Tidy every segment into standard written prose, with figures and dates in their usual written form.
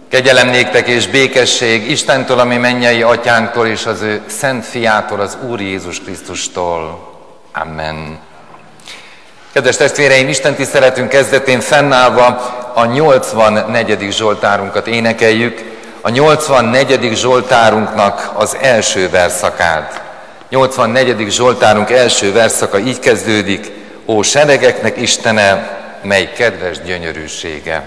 Kegyelem néktek és békesség Istentől, ami mennyei atyánktól, és az ő szent fiától, az Úr Jézus Krisztustól. Amen. Kedves testvéreim, Isten tiszteletünk kezdetén fennállva a 84. Zsoltárunkat énekeljük, a 84. Zsoltárunknak az első verszakát. 84. Zsoltárunk első verszaka így kezdődik: Ó seregeknek Istene, mely kedves gyönyörűsége!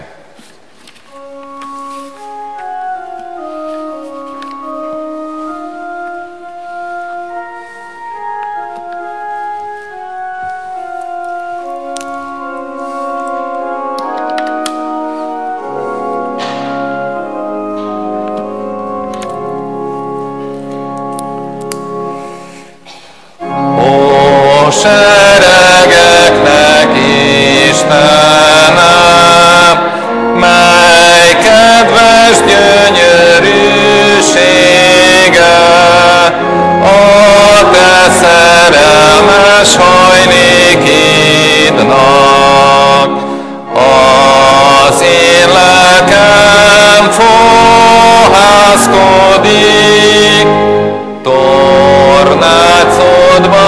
Seregeknek Istene, mely kedves gyönyörűsége, a te szerelmes hajnékidnak. Az én lelkem fohászkodik, tornácodba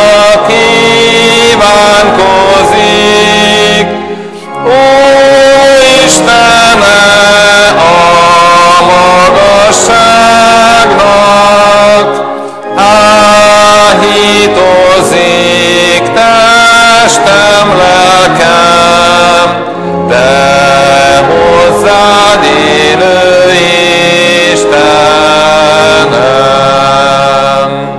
kívánkozik. Ó Istene, a magasságnak áhítozik testem, lelkem, de hozzád élő Istenem.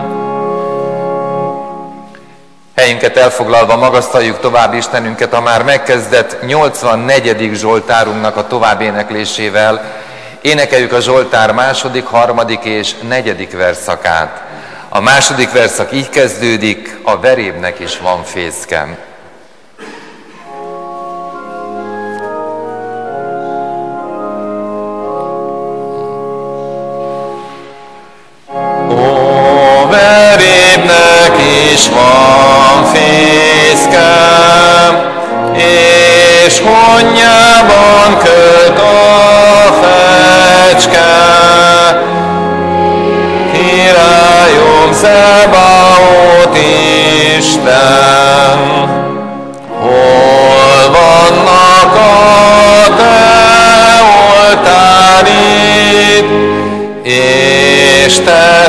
Helyünket elfoglalva magasztaljuk tovább Istenünket a már megkezdett 84. Zsoltárunknak a továbbéneklésével. Énekeljük a Zsoltár második, harmadik és negyedik verszakát. A második verszak így kezdődik: a verébnek is van fészke. Ó, verébnek is van fészke, és honnyában költ a fecske. Királyom, Zebaót Isten, hol vannak a te oltárid, és te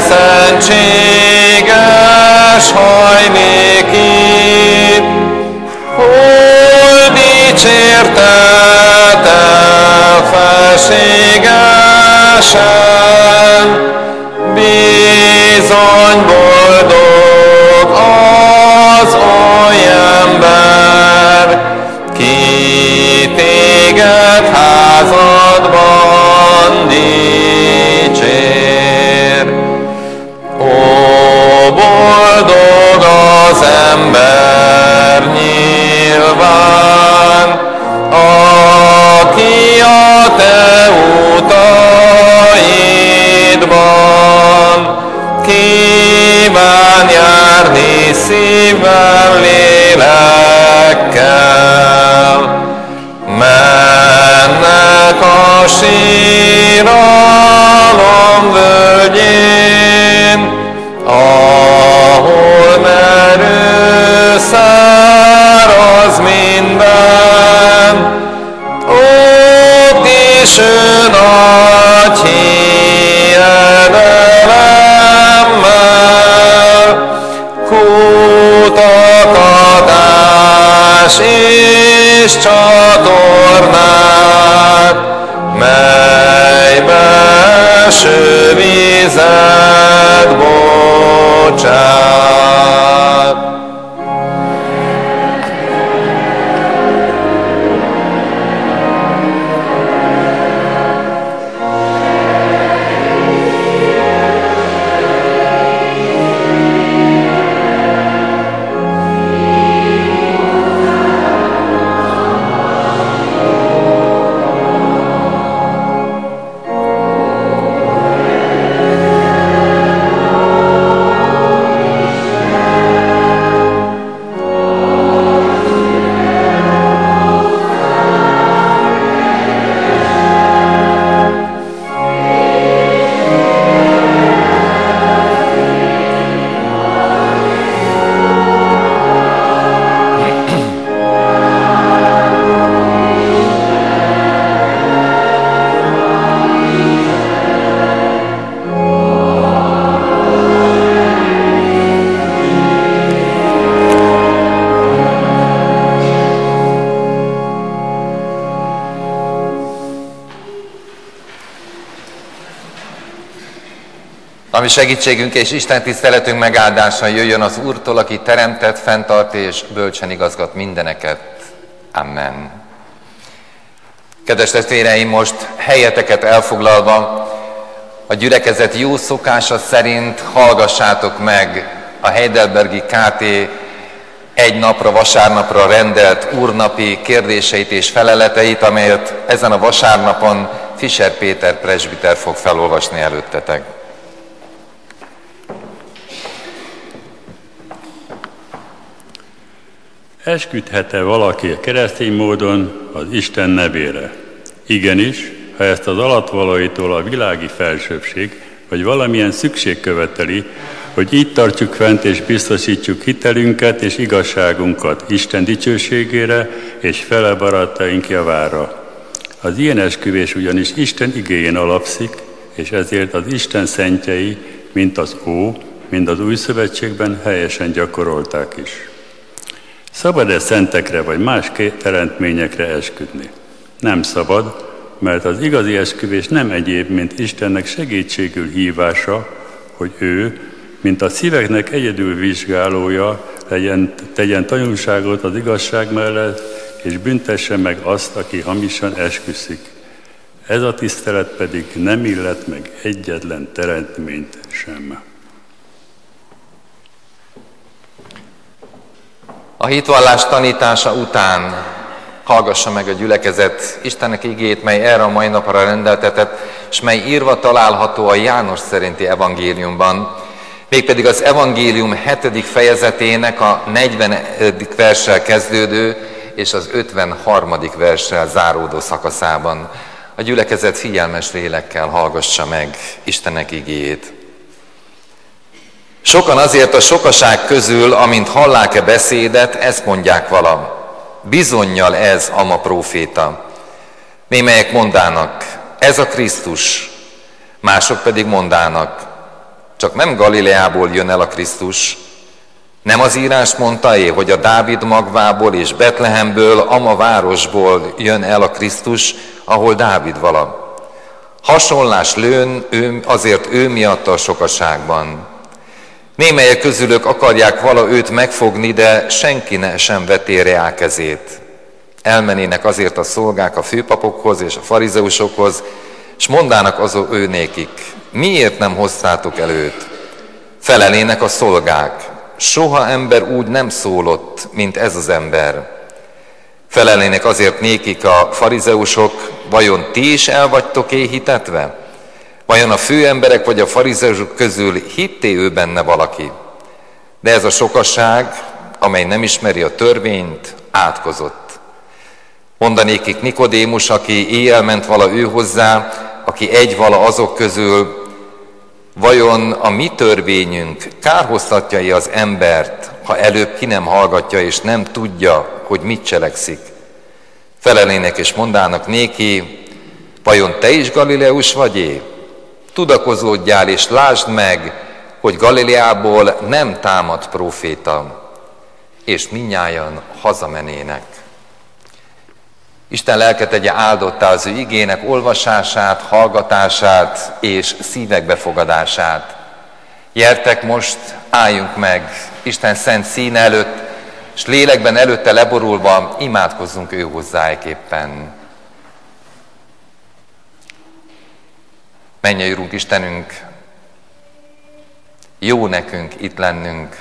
szentséges hajnékid, hol dicsérteted felségesen. Bizony boldog az oly ember, ki téged házadban dicsér. Ó, boldog az ember nyilván, aki a te utaidban kíván járni szívvel, lélekkel. Mennek a síralom völgyén, ahol merő száraz minden. Ott is ő nagy hiedelemmel kutakat ás és csatornák, melybe eső vizet bocsát. Ami segítségünk és Isten tiszteletünk megáldása jöjjön az Úrtól, aki teremtett, fenntart és bölcsen igazgat mindeneket. Amen. Kedves testvéreim, most helyeteket elfoglalva a gyülekezet jó szokása szerint hallgassátok meg a Heidelbergi KT egy napra, vasárnapra rendelt úrnapi kérdéseit és feleleteit, amelyet ezen a vasárnapon Fischer Péter presbiter fog felolvasni előttetek. Esküdhet-e valaki keresztény módon az Isten nevére? Igenis, ha ezt az alattvalóitól a világi felsőbbség, vagy valamilyen szükség követeli, hogy így tartjuk fent és biztosítsuk hitelünket és igazságunkat Isten dicsőségére és fele barátaink javára. Az ilyen esküvés ugyanis Isten igéjén alapszik, és ezért az Isten szentjei, mint az Ó, mind az Új Szövetségben helyesen gyakorolták is. Szabad-e szentekre vagy más teremtményekre esküdni? Nem szabad, mert az igazi esküvés nem egyéb, mint Istennek segítségül hívása, hogy ő, mint a szíveknek egyedül vizsgálója, tegyen tanúságot az igazság mellett, és büntesse meg azt, aki hamisan esküszik. Ez a tisztelet pedig nem illet meg egyetlen teremtményt sem. A hitvallás tanítása után hallgassa meg a gyülekezet Istennek igéjét, mely erre a mai napra rendeltetett, és mely írva található a János szerinti evangéliumban, mégpedig az evangélium 7. fejezetének a 40. verssel kezdődő és az 53. verssel záródó szakaszában. A gyülekezet figyelmes lélekkel hallgassa meg Istennek igéjét. Sokan azért a sokaság közül, amint hallák-e beszédet, ezt mondják vala. Bizonnyal ez ama próféta. Némelyek mondának, ez a Krisztus, mások pedig mondának, csak nem Galileából jön el a Krisztus, nem az írás mondta-e, hogy a Dávid magvából és Betlehemből, ama városból jön el a Krisztus, ahol Dávid vala. Hasonlás lőn, azért ő miatta a sokaságban. Némelyek közülük akarják vala őt megfogni, de senki sem veti rá kezét. Elmenének azért a szolgák a főpapokhoz és a farizeusokhoz, és mondának azok ő nékik, miért nem hoztátok előt? Felelének a szolgák, soha ember úgy nem szólott, mint ez az ember. Felelének azért nékik a farizeusok, vajon ti is el vagytok hitetve? Vajon a főemberek vagy a farizeusok közül hitté ő benne valaki? De ez a sokaság, amely nem ismeri a törvényt, átkozott. Mondanékik Nikodémus, aki éjjel ment vala ő hozzá, aki egy vala azok közül, vajon a mi törvényünk kárhoztatja-e az embert, ha előbb ki nem hallgatja és nem tudja, hogy mit cselekszik? Felelének és mondának néki, vajon te is Galileus vagy-e? Tudakozódjál és lásd meg, hogy Galileából nem támad próféta, és mindnyájan hazamenének. Isten lelke tegye áldottá az ő igének olvasását, hallgatását és szívek befogadását. Gyertek most, álljunk meg Isten szent színe előtt, és lélekben előtte leborulva imádkozzunk ő hozzáéképpen. Mennyei Urunk Istenünk, jó nekünk itt lennünk.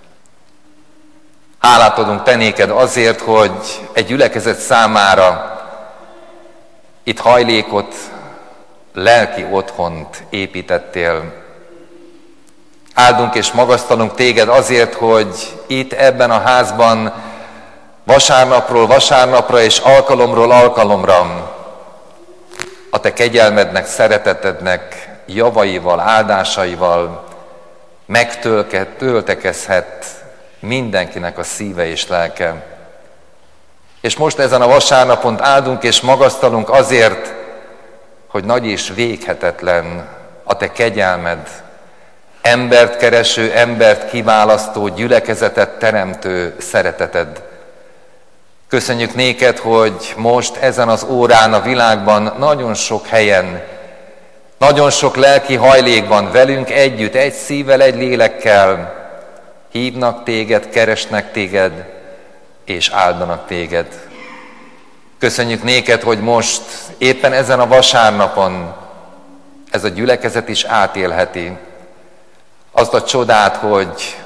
Hálát adunk te néked azért, hogy egy gyülekezet számára itt hajlékot, lelki otthont építettél. Áldunk és magasztalunk téged azért, hogy itt ebben a házban vasárnapról vasárnapra és alkalomról alkalomra a te kegyelmednek, szeretetednek, javaival, áldásaival megtöltekezhet mindenkinek a szíve és lelke. És most ezen a vasárnapon áldunk és magasztalunk azért, hogy nagy és véghetetlen a te kegyelmed, embert kereső, embert kiválasztó, gyülekezetet teremtő szereteted. Köszönjük néked, hogy most ezen az órán a világban nagyon sok helyen Nagyon sok lelki hajlékban velünk együtt, egy szívvel, egy lélekkel hívnak téged, keresnek téged, és áldanak téged. Köszönjük néked, hogy most, éppen ezen a vasárnapon ez a gyülekezet is átélheti azt a csodát, hogy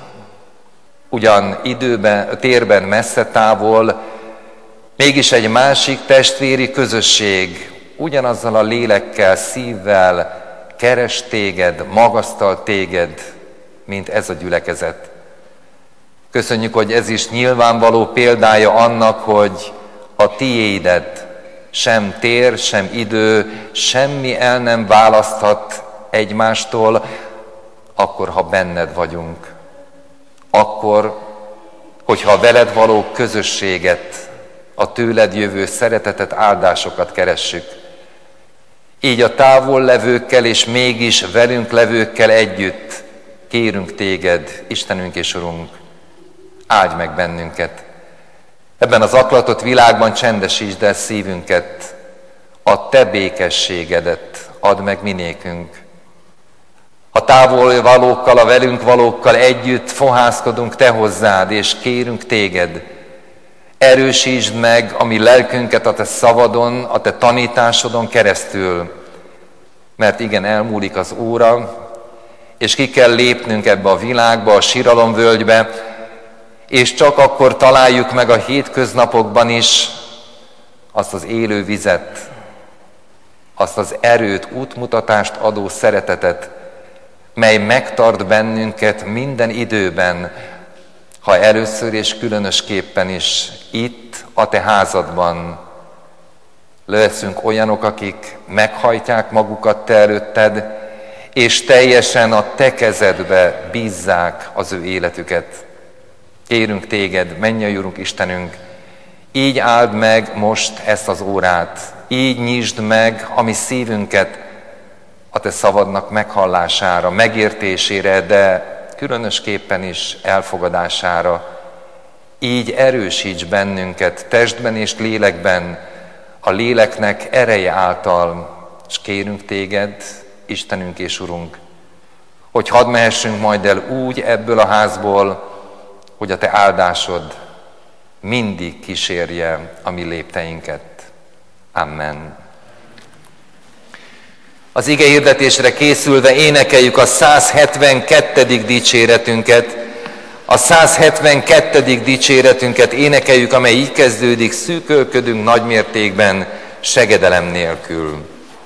ugyan időben, térben messze távol, mégis egy másik testvéri közösség ugyanazzal a lélekkel, szívvel keres téged, magasztal téged, mint ez a gyülekezet. Köszönjük, hogy ez is nyilvánvaló példája annak, hogy a tiédet sem tér, sem idő, semmi el nem választhat egymástól, akkor, ha benned vagyunk. Akkor, hogyha a veled való közösséget, a tőled jövő szeretetet, áldásokat keressük. Így a távol levőkkel és mégis velünk levőkkel együtt kérünk téged, Istenünk és Urunk, áldj meg bennünket. Ebben az aklatott világban csendesítsd el szívünket, a te békességedet add meg minékünk. A távol valókkal, a velünk valókkal együtt fohászkodunk te hozzád, és kérünk téged, erősítsd meg a mi lelkünket a te szavadon, a te tanításodon keresztül, mert igen, elmúlik az óra, és ki kell lépnünk ebbe a világba, a síralomvölgybe, és csak akkor találjuk meg a hétköznapokban is azt az élő vizet, azt az erőt, útmutatást adó szeretetet, mely megtart bennünket minden időben, ha először és különösképpen is itt, a te házadban leszünk olyanok, akik meghajtják magukat te előtted, és teljesen a te kezedbe bízzák az ő életüket. Kérünk téged, mennyei Urunk Istenünk, így áld meg most ezt az órát, így nyisd meg a mi szívünket a te szavadnak meghallására, megértésére, de különösképpen is elfogadására. Így erősíts bennünket testben és lélekben, a léleknek ereje által, és kérünk téged, Istenünk és Urunk, hogy hadd mehessünk majd el úgy ebből a házból, hogy a te áldásod mindig kísérje a mi lépteinket. Amen. Az ige hirdetésre készülve énekeljük a 172. dicséretünket. A 172. dicséretünket énekeljük, amely így kezdődik: szűkölködünk nagymértékben, segedelem nélkül.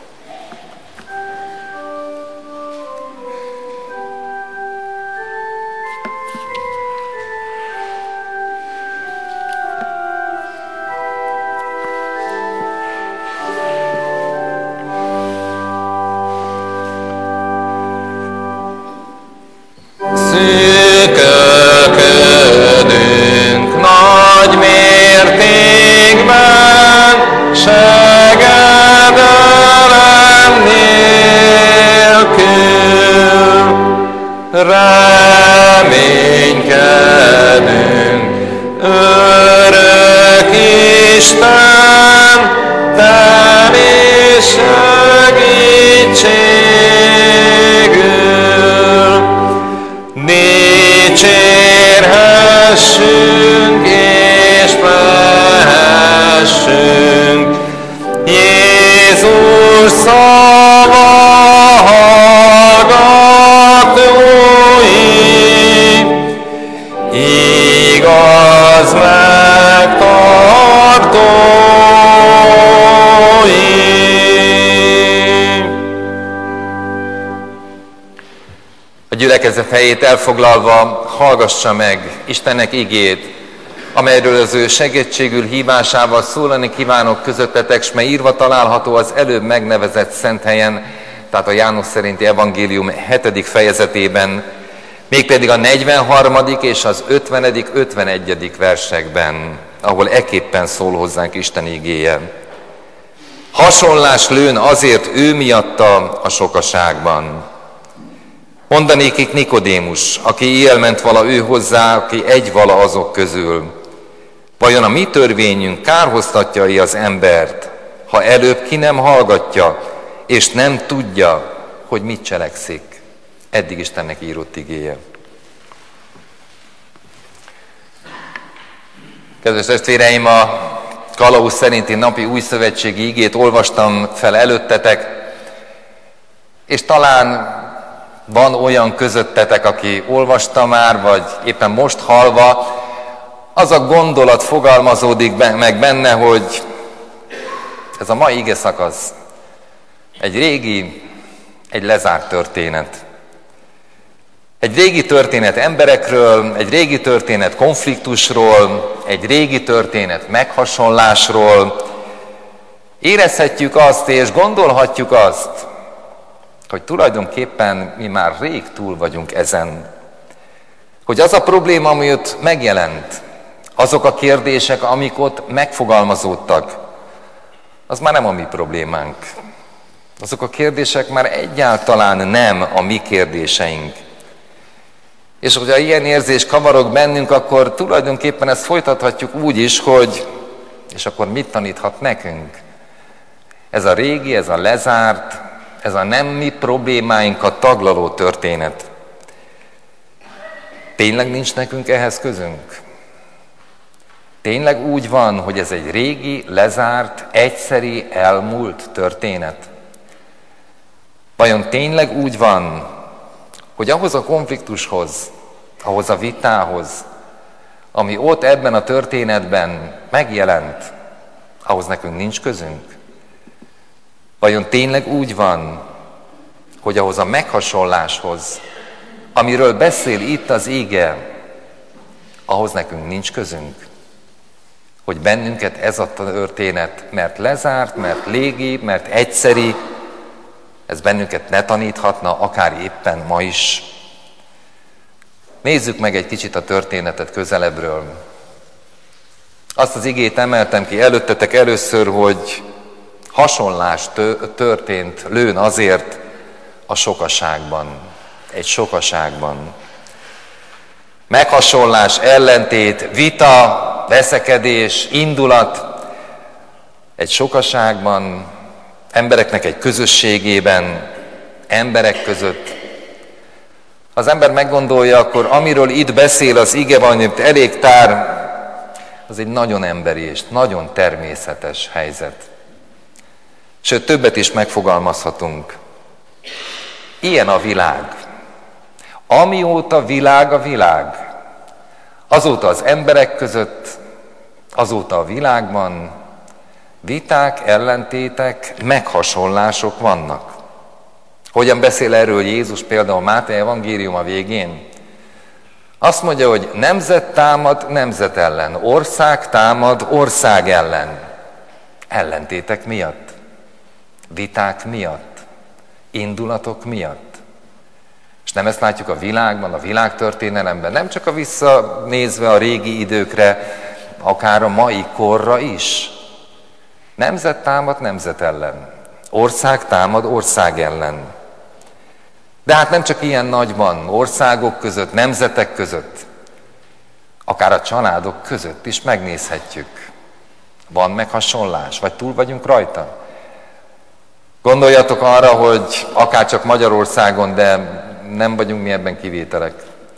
Gyülekezet helyét elfoglalva hallgassa meg Istennek igét, amelyről az ő segítségül hívásával szólani kívánok közöttetek, s mely írva található az előbb megnevezett szent helyen, tehát a János szerinti evangélium 7. fejezetében, mégpedig a 43. és az 50., 51. versekben, ahol eképpen szól hozzánk Isten igéje. Hasonlás lőn azért ő miatta a sokaságban. Mondanékik Nikodémus, aki éjjel ment vala ő hozzá, aki egy vala azok közül. Vajon a mi törvényünk kárhoztatja-e az embert, ha előbb ki nem hallgatja, és nem tudja, hogy mit cselekszik. Eddig Istennek írott igéje. Kedves testvéreim, a kalauz szerinti napi újszövetségi igét olvastam fel előttetek, és talán van olyan közöttetek, aki olvasta már, vagy éppen most hallva, az a gondolat fogalmazódik meg benne, hogy ez a mai ige szakasz egy régi, egy lezárt történet. Egy régi történet emberekről, egy régi történet konfliktusról, egy régi történet meghasonlásról. Érezhetjük azt és gondolhatjuk azt, hogy tulajdonképpen mi már rég túl vagyunk ezen. Hogy az a probléma, ami ott megjelent, azok a kérdések, amik ott megfogalmazódtak, az már nem a mi problémánk. Azok a kérdések már egyáltalán nem a mi kérdéseink. És hogyha ilyen érzés kavarog bennünk, akkor tulajdonképpen ezt folytathatjuk úgy is, hogy és akkor mit taníthat nekünk? Ez a régi, ez a lezárt, ez a nem mi problémáinkat taglaló történet. Tényleg nincs nekünk ehhez közünk? Tényleg úgy van, hogy ez egy régi, lezárt, egyszeri, elmúlt történet? Vajon tényleg úgy van, hogy ahhoz a konfliktushoz, ahhoz a vitához, ami ott ebben a történetben megjelent, ahhoz nekünk nincs közünk? Vajon tényleg úgy van, hogy ahhoz a meghasonláshoz, amiről beszél itt az ige, ahhoz nekünk nincs közünk? Hogy bennünket ez a történet, mert lezárt, mert légi, mert egyszeri, ez bennünket ne taníthatna, akár éppen ma is. Nézzük meg egy kicsit a történetet közelebbről. Azt az igét emeltem ki előttetek először, hogy hasonlás történt lőn azért a sokaságban, egy sokaságban. Meghasonlás, ellentét, vita, veszekedés, indulat egy sokaságban, embereknek egy közösségében, emberek között. Az ember meggondolja, akkor amiről itt beszél az ige, van elég tár, az egy nagyon emberi és nagyon természetes helyzet. Sőt, többet is megfogalmazhatunk. Ilyen a világ. Amióta világ a világ, azóta az emberek között, azóta a világban viták, ellentétek, meghasonlások vannak. Hogyan beszél erről Jézus például Máté evangéliuma végén? Azt mondja, hogy nemzet támad nemzet ellen, ország támad ország ellen. Ellentétek miatt, viták miatt, indulatok miatt. És nem ezt látjuk a világban, a világtörténelemben, nem csak a visszanézve a régi időkre, akár a mai korra is. Nemzet támad nemzet ellen, ország támad ország ellen. De hát nem csak ilyen nagyban, országok között, nemzetek között, akár a családok között is megnézhetjük. Van meghasonlás, vagy túl vagyunk rajta? Gondoljatok arra, hogy akár csak Magyarországon, de nem vagyunk mi ebben kivételek.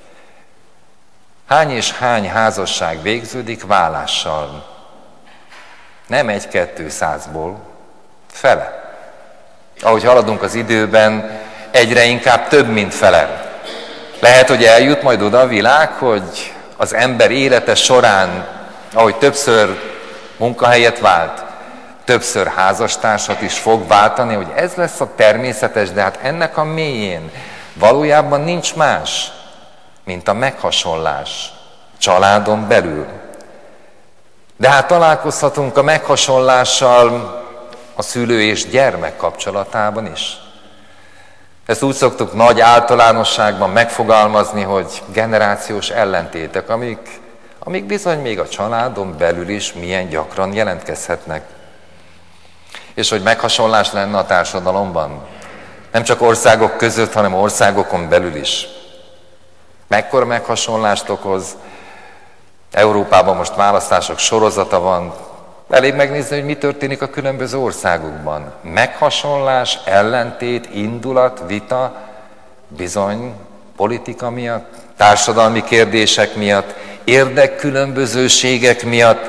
Hány és hány házasság végződik válással? Nem 1-2-100-ból, fele. Ahogy haladunk az időben, egyre inkább több, mint fele. Lehet, hogy eljut majd oda a világ, hogy az ember élete során, ahogy többször munkahelyet vált, többször házastársat is fog váltani, hogy ez lesz a természetes, de hát ennek a mélyén valójában nincs más, mint a meghasonlás családon belül. De hát találkozhatunk a meghasonlással a szülő és gyermek kapcsolatában is. Ezt úgy szoktuk nagy általánosságban megfogalmazni, hogy generációs ellentétek, amik bizony még a családon belül is milyen gyakran jelentkezhetnek. És hogy meghasonlás lenne a társadalomban. Nem csak országok között, hanem országokon belül is. Mekkora meghasonlást okoz? Európában most választások sorozata van, Elég megnézni, hogy mi történik a különböző országokban. Meghasonlás, ellentét, indulat, vita, bizony politika miatt, társadalmi kérdések miatt, érdekkülönbözőségek miatt,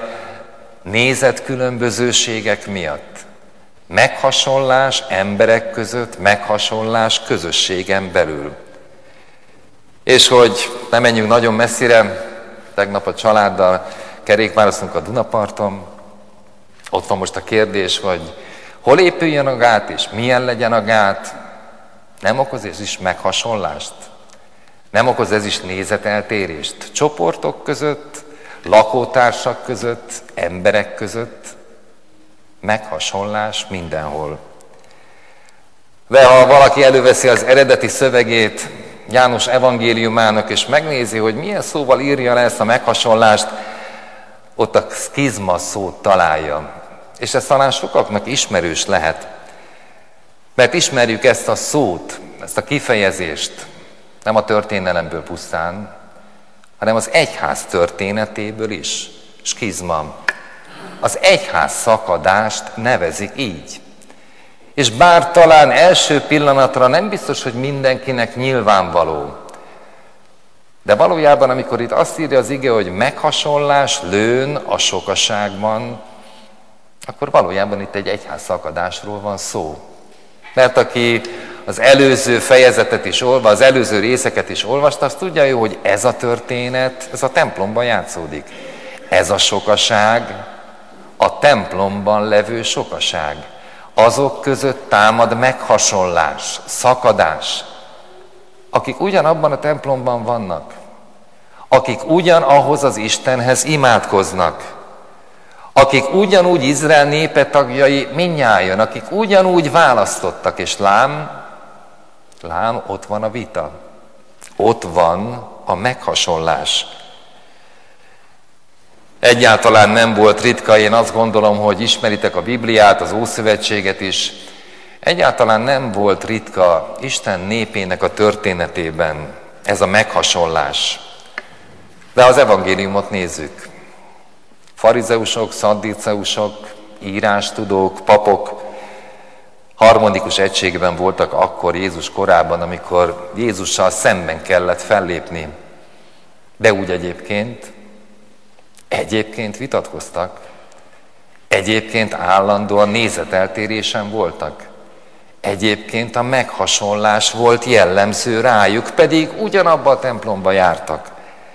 nézetkülönbözőségek miatt. Meghasonlás emberek között, meghasonlás közösségen belül. És hogy ne menjünk nagyon messzire, tegnap a családdal kerékpároztunk a Dunaparton, ott van most a kérdés, hogy hol épüljön a gát, és milyen legyen a gát. Nem okoz ez is meghasonlást? Nem okoz ez is nézeteltérést? Csoportok között, lakótársak között, emberek között? Meghasonlás mindenhol. De ha valaki előveszi az eredeti szövegét János evangéliumának, és megnézi, hogy milyen szóval írja le ezt a meghasonlást, ott a szkizma szót találja. És ez talán sokaknak ismerős lehet. Mert ismerjük ezt a szót, ezt a kifejezést, nem a történelemből pusztán, hanem az egyház történetéből is. Skizma. Az egyház szakadást nevezik így. És bár talán első pillanatra nem biztos, hogy mindenkinek nyilvánvaló, de valójában, amikor itt azt írja az ige, hogy meghasonlás lőn a sokaságban, akkor valójában itt egy egyház szakadásról van szó. Mert aki az előző fejezetet is olvasta, az előző részeket is olvasta, azt tudja jó, hogy ez a történet, ez a templomban játszódik. Ez a sokaság, a templomban levő sokaság. Azok között támad meghasonlás, szakadás, akik ugyanabban a templomban vannak, akik ugyanahhoz az Istenhez imádkoznak, akik ugyanúgy Izrael népe tagjai mindnyájan, akik ugyanúgy választottak, és lám, ott van a vita, ott van a meghasonlás. Egyáltalán nem volt ritka, én azt gondolom, hogy ismeritek a Bibliát, az Ószövetséget is, egyáltalán nem volt ritka Isten népének a történetében ez a meghasonlás. De az evangéliumot nézzük. Farizeusok, szadduceusok, írástudók, papok harmonikus egységben voltak akkor Jézus korában, amikor Jézussal szemben kellett fellépni. De úgy egyébként vitatkoztak, egyébként állandóan nézeteltérésen voltak. Egyébként a meghasonlás volt jellemző rájuk, pedig ugyanabba a templomba jártak.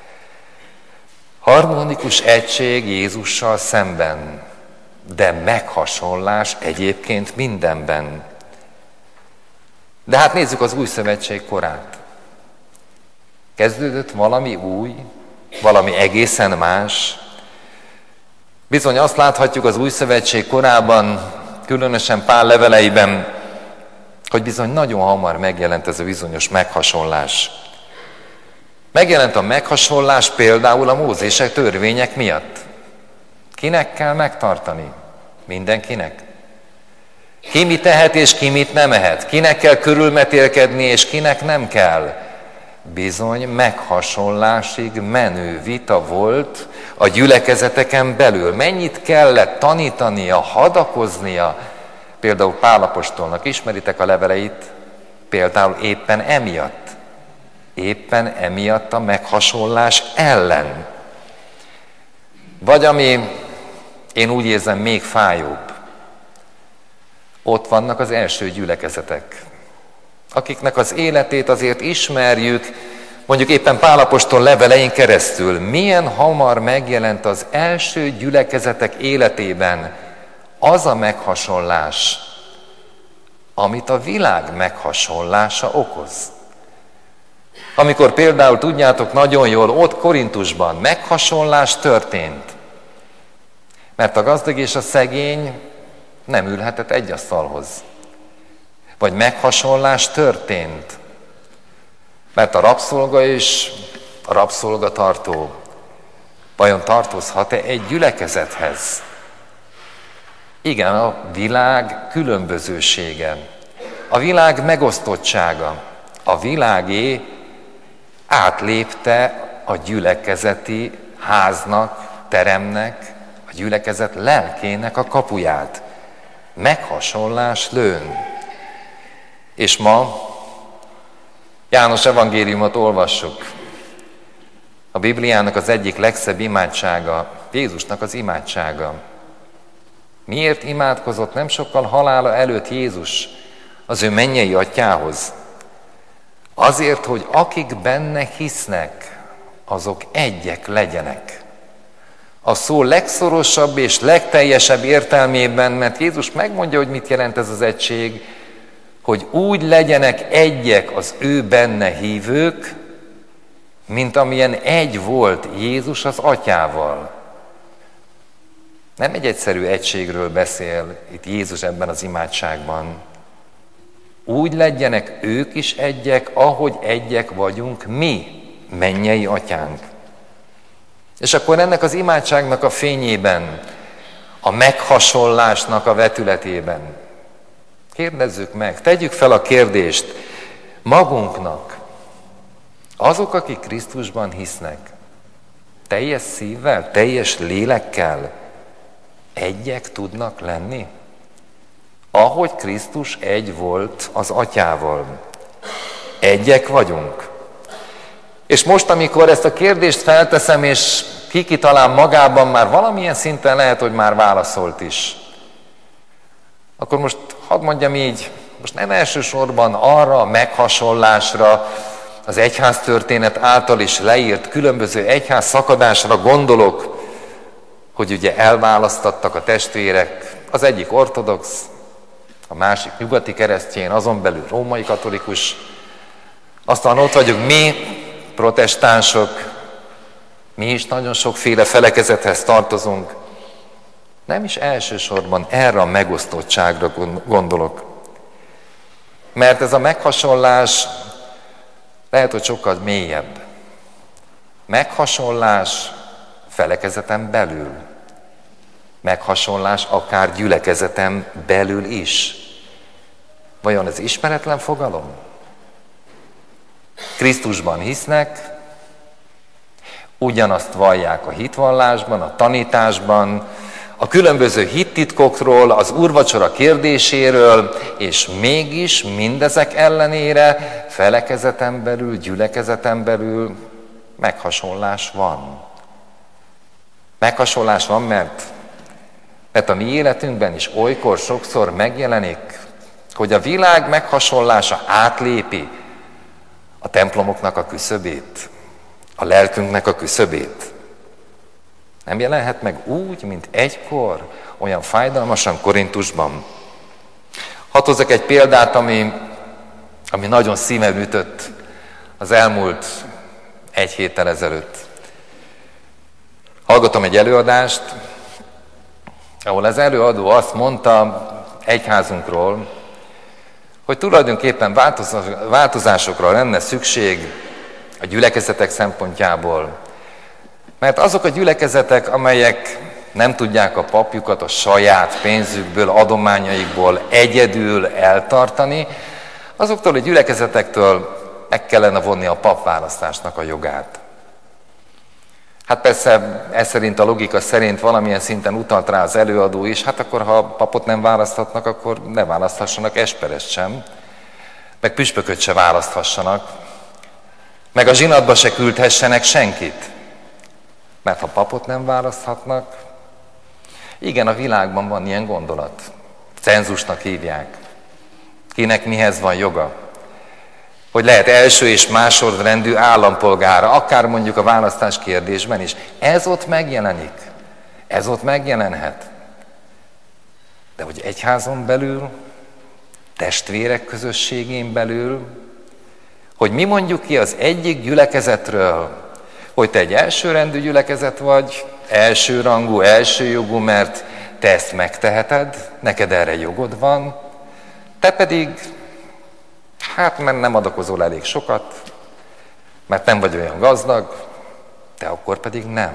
Harmonikus egység Jézussal szemben, de meghasonlás egyébként mindenben. De hát nézzük az új szövetség korát. Kezdődött valami új, valami egészen más. Bizony azt láthatjuk az új szövetség korában, különösen Pál leveleiben, hogy bizony nagyon hamar megjelent ez a bizonyos meghasonlás. Megjelent a meghasonlás például a mózesek törvények miatt. Kinek kell megtartani? Mindenkinek. Ki mit tehet és ki mit nem ehet? Kinek kell körülmetélkedni és kinek nem kell? Bizony meghasonlásig menő vita volt a gyülekezeteken belül. Mennyit kellett tanítania, hadakoznia, például Pál apostolnak, ismeritek a leveleit, például éppen emiatt a meghasonlás ellen. Vagy ami, én úgy érzem, még fájóbb. Ott vannak az első gyülekezetek, akiknek az életét azért ismerjük, mondjuk éppen Pál apostol levelein keresztül. Milyen hamar megjelent az első gyülekezetek életében az a meghasonlás, amit a világ meghasonlása okoz. Amikor például, tudjátok nagyon jól, ott Korintusban meghasonlás történt, mert a gazdag és a szegény nem ülhetett egy asztalhoz. Vagy meghasonlás történt, mert a rabszolga és a rabszolgatartó vajon tartozhat-e egy gyülekezethez? Igen, a világ különbözősége, a világ megosztottsága, a világé átlépte a gyülekezeti háznak, teremnek, a a gyülekezet lelkének a kapuját. Meghasonlás lőn. És ma János evangéliumot olvassuk. A Bibliának az egyik legszebb imádsága, Jézusnak az imádsága. Miért imádkozott nem sokkal halála előtt Jézus az ő mennyei atyához? Azért, hogy akik benne hisznek, azok egyek legyenek. A szó legszorosabb és legteljesebb értelmében, mert Jézus megmondja, hogy mit jelent ez az egység, hogy úgy legyenek egyek az ő benne hívők, mint amilyen egy volt Jézus az atyával. Nem egy egyszerű egységről beszél itt Jézus ebben az imádságban. Úgy legyenek ők is egyek, ahogy egyek vagyunk mi, mennyei atyánk. És akkor ennek az imádságnak a fényében, a meghasonlásnak a vetületében kérdezzük meg, tegyük fel a kérdést magunknak, azok, akik Krisztusban hisznek, teljes szívvel, teljes lélekkel egyek tudnak lenni? Ahogy Krisztus egy volt az atyával. Egyek vagyunk. És most, amikor ezt a kérdést felteszem, és ki talán magában már valamilyen szinten lehet, hogy már válaszolt is, akkor most hadd mondjam így, most nem elsősorban arra a meghasonlásra, az egyháztörténet által is leírt különböző egyház szakadásra gondolok, hogy ugye elválasztattak a testvérek, az egyik ortodox, a másik nyugati keresztény, azon belül római katolikus, aztán ott vagyunk mi, protestánsok, mi is nagyon sokféle felekezethez tartozunk. Nem is elsősorban erre a megosztottságra gondolok. Mert ez a meghasonlás lehet, hogy sokkal mélyebb. Meghasonlás felekezeten belül. Meghasonlás akár gyülekezetem belül is. Vajon ez ismeretlen fogalom? Krisztusban hisznek, ugyanazt vallják a hitvallásban, a tanításban, a különböző hittitkokról, az úrvacsora kérdéséről, és mégis mindezek ellenére felekezeten belül, gyülekezeten belül meghasonlás van. Meghasonlás van, mert a mi életünkben is olykor sokszor megjelenik, hogy a világ meghasonlása átlépi a templomoknak a küszöbét, a lelkünknek a küszöbét. Nem jelenhet meg úgy, mint egykor, olyan fájdalmasan Korintusban. Hadd hozzak egy példát, ami nagyon szívem ütött az elmúlt egy héttel ezelőtt. Hallgatom egy előadást, ahol az előadó azt mondta egyházunkról, hogy tulajdonképpen változásokra lenne szükség a gyülekezetek szempontjából. Mert azok a gyülekezetek, amelyek nem tudják a papjukat a saját pénzükből, adományaikból egyedül eltartani, azoktól a gyülekezetektől meg kellene vonni a papválasztásnak a jogát. Hát persze, ez szerint a logika szerint valamilyen szinten utalt rá az előadó is, hát akkor ha papot nem választhatnak, akkor ne választhassanak esperest sem, meg püspököt se választhassanak, meg a zsinatba se küldhessenek senkit. Mert ha papot nem választhatnak, igen, a világban van ilyen gondolat. Cenzusnak hívják. Kinek mihez van joga. Hogy lehet első és másodrendű állampolgára, akár mondjuk a választás kérdésben is. Ez ott megjelenik. Ez ott megjelenhet. De hogy egyházon belül, testvérek közösségén belül, hogy mi mondjuk ki az egyik gyülekezetről, hogy te egy elsőrendű gyülekezet vagy, elsőrangú, elsőjogú, mert te ezt megteheted, neked erre jogod van, te pedig, mert nem adakozol elég sokat, mert nem vagy olyan gazdag, te akkor pedig nem.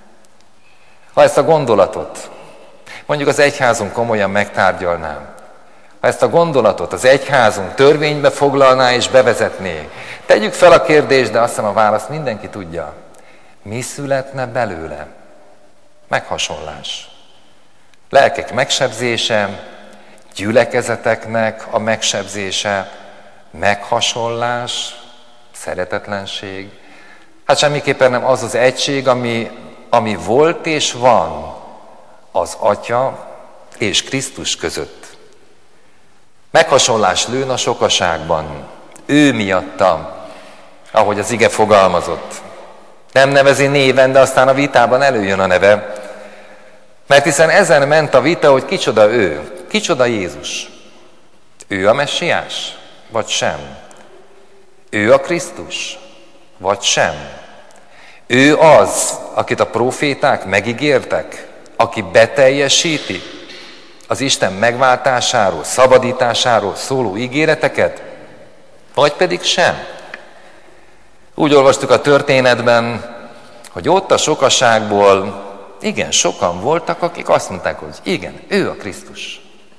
Ha ezt a gondolatot mondjuk az egyházunk komolyan megtárgyalná, ha ezt a gondolatot az egyházunk törvénybe foglalná és bevezetné, tegyük fel a kérdést, de azt hiszem a választ mindenki tudja. Mi születne belőle? Meghasonlás. Lelkek megsebzése, gyülekezeteknek a megsebzése, meghasonlás, szeretetlenség. Hát semmiképpen nem az az egység, ami volt és van az Atya és Krisztus között. Meghasonlás lőn a sokaságban. Ő miatta, ahogy az ige fogalmazott. Nem nevezi néven, de aztán a vitában előjön a neve. Mert hiszen ezen ment a vita, hogy kicsoda ő, kicsoda Jézus. Ő a messiás, vagy sem? Ő a Krisztus, vagy sem? Ő az, akit a próféták megígértek, aki beteljesíti az Isten megváltásáról, szabadításáról szóló ígéreteket, vagy pedig sem? Úgy olvastuk a történetben, hogy ott a sokaságból igen, sokan voltak, akik azt mondták, hogy igen, ő a Krisztus.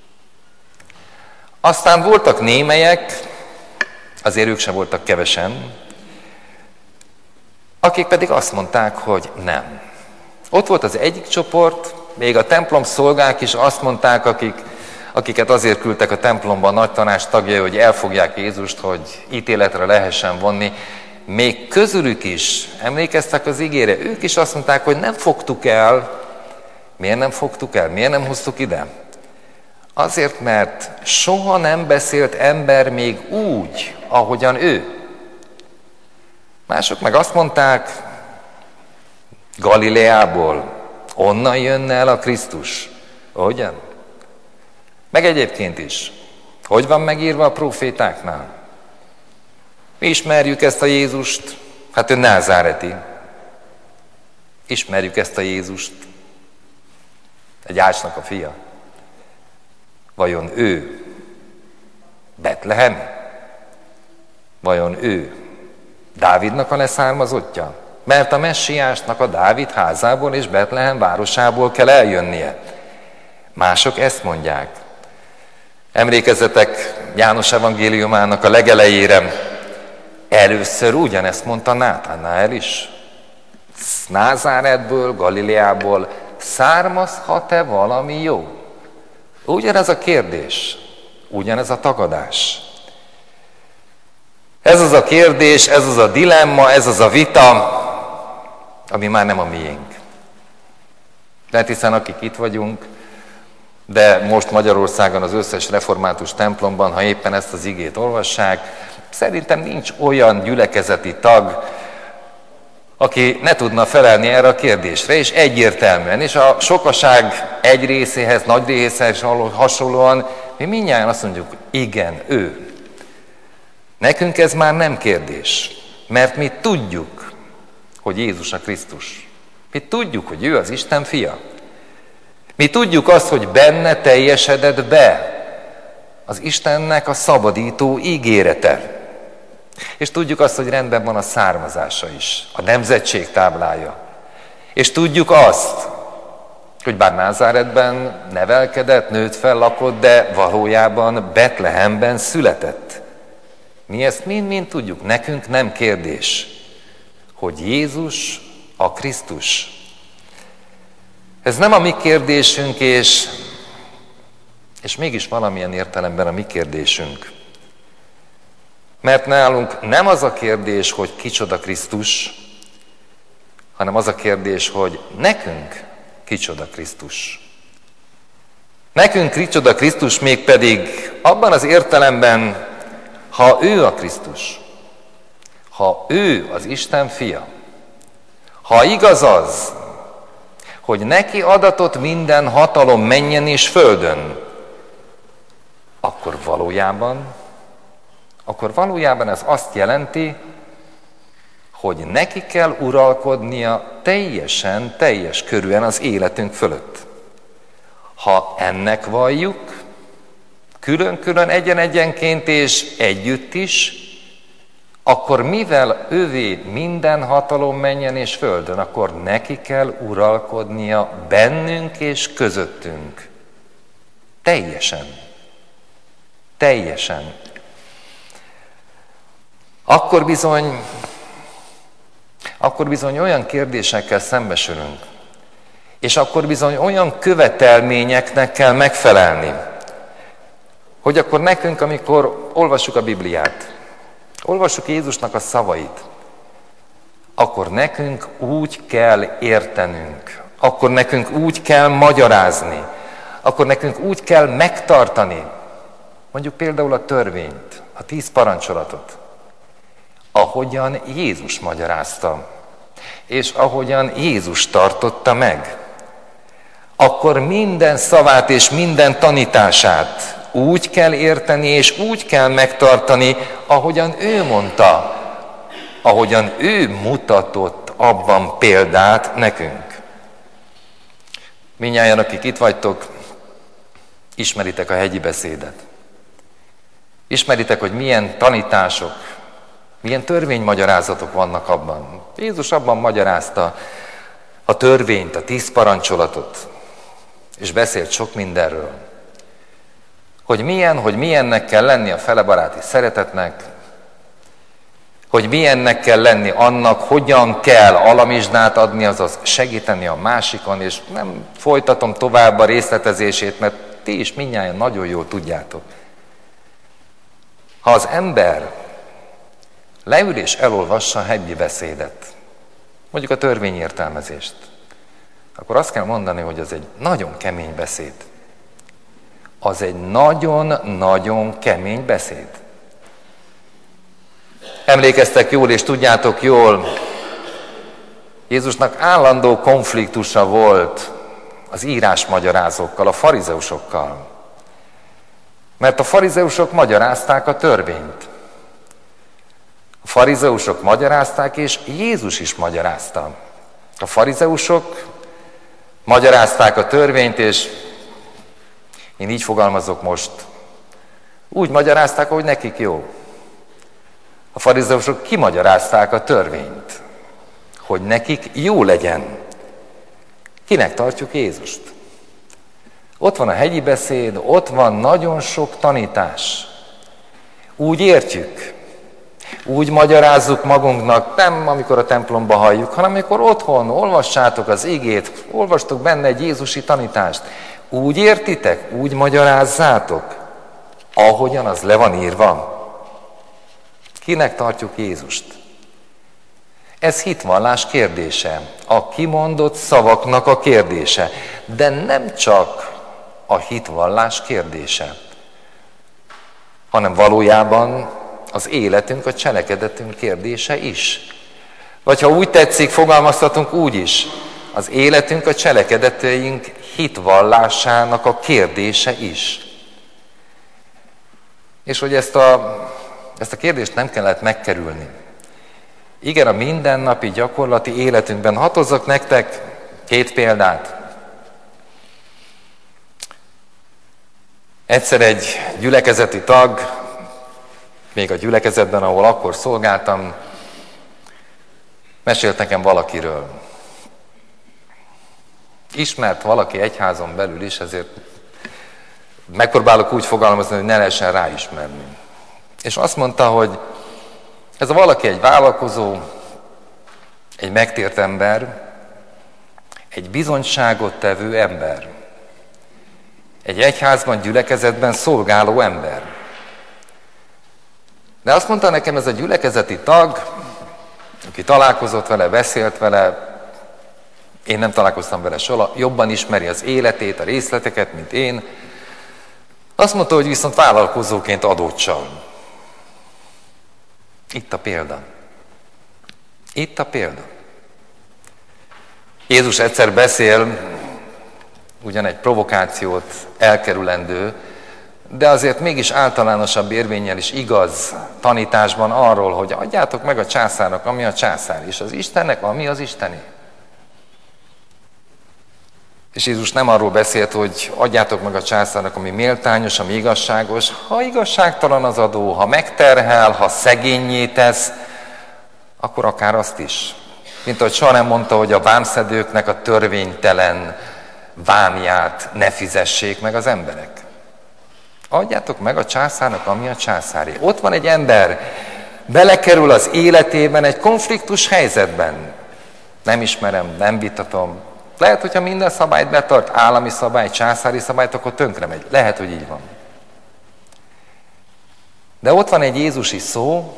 Aztán voltak némelyek, azért ők sem voltak kevesen, akik pedig azt mondták, hogy nem. Ott volt az egyik csoport, még a templom szolgák is azt mondták, akiket azért küldtek a templomba a nagy tanács tagjai, hogy elfogják Jézust, hogy ítéletre lehessen vonni. Még közülük is emlékeztek az igére, ők is azt mondták, hogy nem fogtuk el. Miért nem fogtuk el? Miért nem hoztuk ide? Azért, mert soha nem beszélt ember még úgy, ahogyan ő. Mások meg azt mondták, Galileából, onnan jönne el a Krisztus. Hogyan? Meg egyébként is. Hogy van megírva a prófétáknál? Mi ismerjük ezt a Jézust, hát ő názáreti. Ismerjük ezt a Jézust, egy ácsnak a fia. Vajon ő betlehemi? Vajon ő Dávidnak a leszármazottja? Mert a messiásnak a Dávid házából és Betlehem városából kell eljönnie. Mások ezt mondják. Emlékezzetek János evangéliumának a legelejére. Először ugyanezt mondta Nátánael is. Názáretből, Galileából származhat-e valami jó? Ugyanez a kérdés, ugyanez a tagadás. Ez az a kérdés, ez az a dilemma, ez az a vita, ami már nem a miénk. De hiszen akik itt vagyunk, de most Magyarországon az összes református templomban, ha éppen ezt az igét olvassák, szerintem nincs olyan gyülekezeti tag, aki ne tudna felelni erre a kérdésre, és egyértelműen, és a sokaság egy részéhez, nagy részéhez hasonlóan, mi mindjárt azt mondjuk, igen, ő. Nekünk ez már nem kérdés, mert mi tudjuk, hogy Jézus a Krisztus. Mi tudjuk, hogy ő az Isten fia. Mi tudjuk azt, hogy benne teljesedett be az Istennek a szabadító ígérete. És tudjuk azt, hogy rendben van a származása is, a nemzetség táblája. És tudjuk azt, hogy bár Názáretben nevelkedett, nőtt fel, lakott, de valójában Betlehemben született. Mi ezt mind-mind tudjuk, nekünk nem kérdés, hogy Jézus a Krisztus. Ez nem a mi kérdésünk, és mégis valamilyen értelemben a mi kérdésünk. Mert nálunk nem az a kérdés, hogy kicsoda Krisztus, hanem az a kérdés, hogy nekünk kicsoda Krisztus. Nekünk kicsoda Krisztus, mégpedig abban az értelemben, ha ő a Krisztus, ha ő az Isten fia, ha igaz az, hogy neki adatott minden hatalom mennyen és földön, akkor valójában ez azt jelenti, hogy neki kell uralkodnia teljes körűen az életünk fölött. Ha ennek valljuk, külön-külön, egyen-egyenként és együtt is, akkor mivel ővé minden hatalom menjen és földön, akkor neki kell uralkodnia bennünk és közöttünk. Teljesen. Akkor bizony olyan kérdésekkel szembesülünk, És akkor bizony olyan követelményeknek kell megfelelni, hogy akkor nekünk, amikor olvassuk a Bibliát, olvassuk Jézusnak a szavait, akkor nekünk úgy kell értenünk, akkor nekünk úgy kell magyarázni, akkor nekünk úgy kell megtartani, mondjuk például a törvényt, a 10 parancsolatot, ahogyan Jézus magyarázta, és ahogyan Jézus tartotta meg. Akkor minden szavát és minden tanítását úgy kell érteni, és úgy kell megtartani, ahogyan ő mondta, ahogyan ő mutatott abban példát nekünk. Mindnyájan, akik itt vagytok, ismeritek a hegyi beszédet. Ismeritek, hogy milyen tanítások, milyen törvénymagyarázatok vannak abban. Jézus abban magyarázta a törvényt, a 10 parancsolatot, és beszélt sok mindenről. Hogy milyennek kell lenni a felebaráti szeretetnek, hogy milyennek kell lenni annak, hogyan kell alamizsnát adni, azaz segíteni a másikon, és nem folytatom tovább a részletezését, mert ti is mindnyájan nagyon jól tudjátok. Ha az ember leül és elolvassa a hegyi beszédet, mondjuk a törvényértelmezést, akkor azt kell mondani, hogy az egy nagyon kemény beszéd. Az egy nagyon-nagyon kemény beszéd. Emlékeztek jól és tudjátok jól, Jézusnak állandó konfliktusa volt az írásmagyarázókkal, a farizeusokkal. Mert a farizeusok magyarázták a törvényt. A farizeusok magyarázták, és Jézus is magyarázta. A farizeusok magyarázták a törvényt, és én így fogalmazok most, úgy magyarázták, ahogy nekik jó. A farizeusok kimagyarázták a törvényt, hogy nekik jó legyen. Kinek tartjuk Jézust? Ott van a hegyi beszéd, ott van nagyon sok tanítás. Úgy értjük, úgy magyarázzuk magunknak, nem amikor a templomba halljuk, hanem amikor otthon olvassátok az igét, olvastok benne egy jézusi tanítást. Úgy értitek, úgy magyarázzátok, ahogyan az le van írva. Kinek tartjuk Jézust? Ez hitvallás kérdése, a kimondott szavaknak a kérdése, de nem csak a hitvallás kérdése, hanem valójában az életünk, a cselekedetünk kérdése is. Vagy ha úgy tetszik, fogalmazhatunk úgy is, az életünk, a cselekedeteink hitvallásának a kérdése is. És hogy ezt a kérdést nem kellett megkerülni. Igen, a mindennapi gyakorlati életünkben hadd nektek 2 példát. Egyszer egy gyülekezeti tag, még a gyülekezetben, ahol akkor szolgáltam, mesélt nekem valakiről. Ismert valaki egyházon belül is, ezért megpróbálok úgy fogalmazni, hogy ne lehessen ráismerni. És azt mondta, hogy ez a valaki egy vállalkozó, egy megtért ember, egy bizonyságot tevő ember, egy egyházban, gyülekezetben szolgáló ember. De azt mondta nekem ez a gyülekezeti tag, aki találkozott vele, beszélt vele, én nem találkoztam vele soha, jobban ismeri az életét, a részleteket, mint én. Azt mondta, hogy viszont vállalkozóként adót csal. Itt a példa. Itt a példa. Jézus egyszer beszél, ugyan egy provokációt elkerülendő, de azért mégis általánosabb érvénnyel is igaz tanításban arról, hogy adjátok meg a császárnak, ami a császár, és az Istennek, ami az Isteni. És Jézus nem arról beszélt, hogy adjátok meg a császárnak, ami méltányos, ami igazságos. Ha igazságtalan az adó, ha megterhel, ha szegénnyé tesz, akkor akár azt is. Mint ahogy soha nem mondta, hogy a vámszedőknek a törvénytelen vámját ne fizessék meg az emberek. Adjátok meg a császárnak, ami a császári. Ott van egy ember, belekerül az életében egy konfliktus helyzetben. Nem ismerem, nem vitatom, Lehet, hogyha minden szabályt betart, állami szabályt, császári szabályt, akkor tönkre megy. Lehet, hogy így van. De ott van egy jézusi szó,